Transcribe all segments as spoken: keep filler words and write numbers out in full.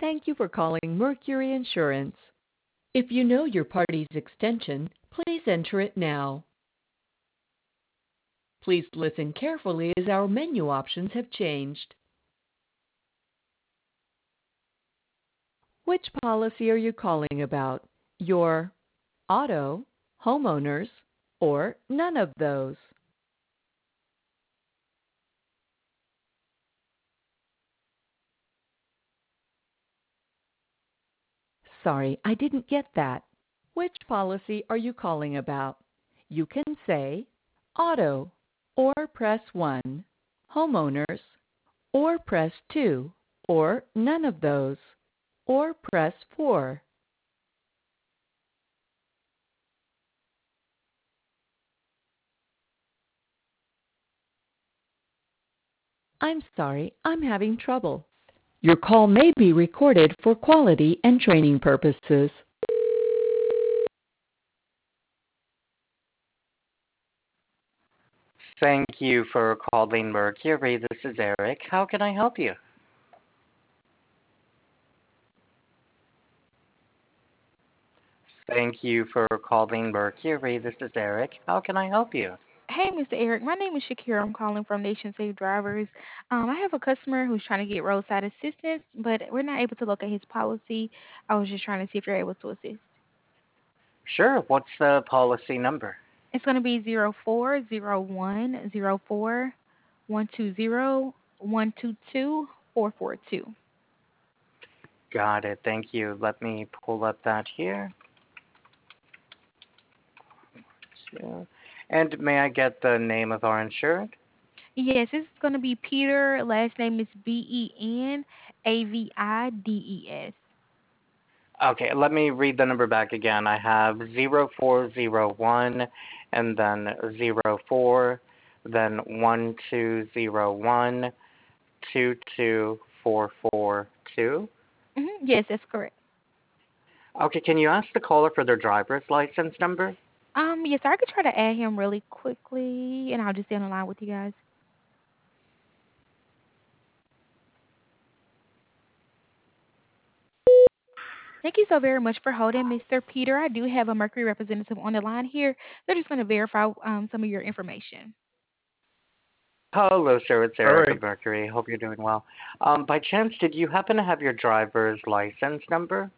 Thank you for calling Mercury Insurance. If you know your party's extension, please enter it now. Please listen carefully as our menu options have changed. Which policy are you calling about? Your auto, homeowners, or none of those? Sorry, I didn't get that. Which policy are you calling about? You can say auto, or press one, homeowners, or press two, or none of those, or press four. I'm sorry, I'm having trouble. Your call may be recorded for quality and training purposes. Thank you for calling Mercury. This is Eric. How can I help you? Thank you for calling Mercury. This is Eric. How can I help you? Hey, Mister Eric. My name is Shakira. I'm calling from Nation Safe Drivers. Um, I have a customer who's trying to get roadside assistance, but we're not able to locate his policy. I was just trying to see if you're able to assist. Sure. What's the policy number? It's going to be zero four zero one zero four one two zero one two two four four two. Got it. Thank you. Let me pull up that here. Yeah. And may I get the name of our insured? Yes, it's going to be Peter. Last name is B E N A V I D E S. Okay, let me read the number back again. I have zero four zero one and then zero four, then one two zero one two two four four two. Mm-hmm. Yes, that's correct. Okay, can you ask the caller for their driver's license number? Um, yes, I could try to add him really quickly, and I'll just stay on the line with you guys. Thank you so very much for holding, Mister Peter. I do have a Mercury representative on the line here. They're just going to verify um, some of your information. Hello, sir. It's All Eric right. of Mercury. Hope you're doing well. Um, by chance, did you happen to have your driver's license number?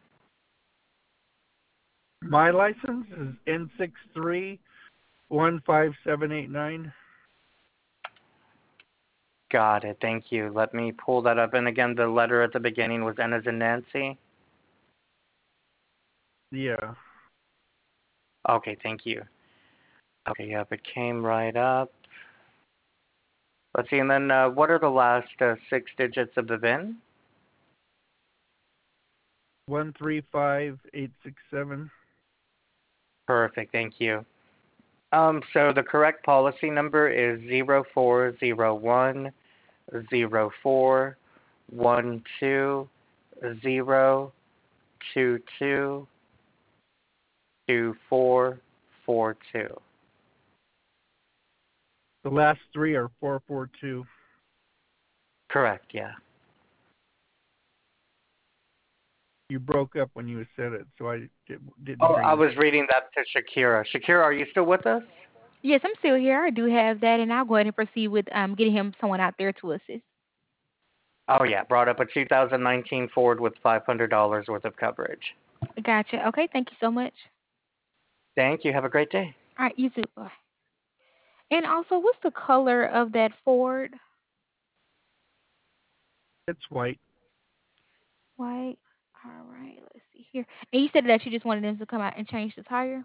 My license is N six three one five seven eight nine. Got it. Thank you. Let me pull that up. And again, the letter at the beginning was N as in Nancy. Yeah. Okay, thank you. Okay, yep, it came right up. Let's see, and then uh, what are the last uh, six digits of the V I N? One three five eight six seven. Perfect, thank you. Um, so the correct policy number is zero four zero one zero four one two zero two two two four four two. The last three are four four two. Correct, yeah. You broke up when you said it, so I did, didn't Oh, hear I you. was reading that to Shakira. Shakira, are you still with us? Yes, I'm still here. I do have that, and I'll go ahead and proceed with um, getting him someone out there to assist. Oh, yeah, brought up a two thousand nineteen Ford with five hundred dollars worth of coverage. Gotcha. Okay, thank you so much. Thank you. Have a great day. All right, you too. Bye. And also, what's the color of that Ford? It's white. White. All right, let's see here. And you said that you just wanted them to come out and change the tire?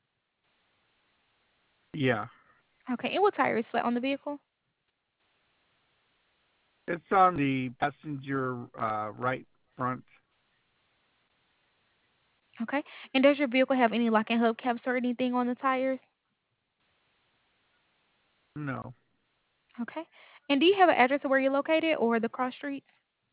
Yeah. Okay, and what tire is flat on the vehicle? It's on the passenger uh, right front. Okay. And does your vehicle have any lock and hubcaps or anything on the tires? No. Okay. And do you have an address of where you're located or the cross streets?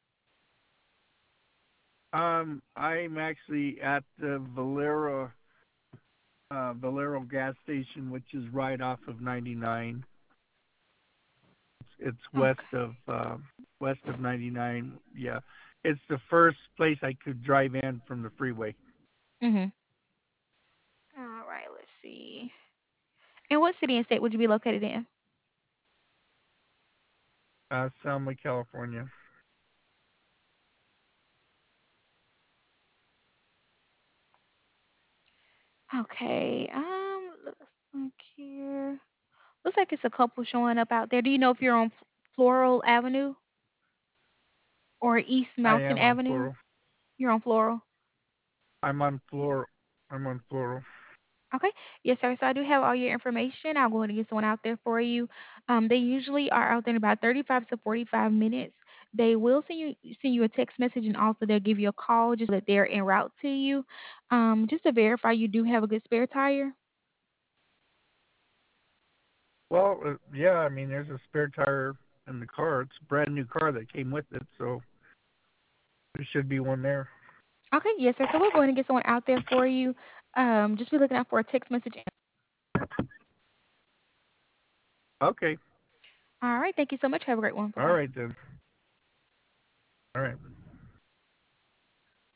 Um, I'm actually at the Valero uh, Valero gas station, which is right off of ninety-nine. It's west Okay. of uh, west of ninety-nine. Yeah, it's the first place I could drive in from the freeway. Mhm. All right. Let's see. And what city and state would you be located in? Uh, Selma, California. Okay. Um. Let's look here. Looks like it's a couple showing up out there. Do you know if you're on F- Floral Avenue or East I Mountain am on Avenue? Floral. You're on Floral. I'm on Floral. I'm on Floral. Okay. Yes, sir. So I do have all your information. I'll go ahead and get someone out there for you. Um, they usually are out there in about thirty-five to forty-five minutes. They will send you send you a text message, and also they'll give you a call just so that they're en route to you. Um, just to verify you do have a good spare tire. Well, uh, yeah, I mean, there's a spare tire in the car. It's a brand new car that came with it, so there should be one there. Okay. Yes, sir. So we'll go ahead and get someone out there for you. Um, just be looking out for a text message. Okay. All right. Thank you so much. Have a great one. Bye All bye. right then. All right.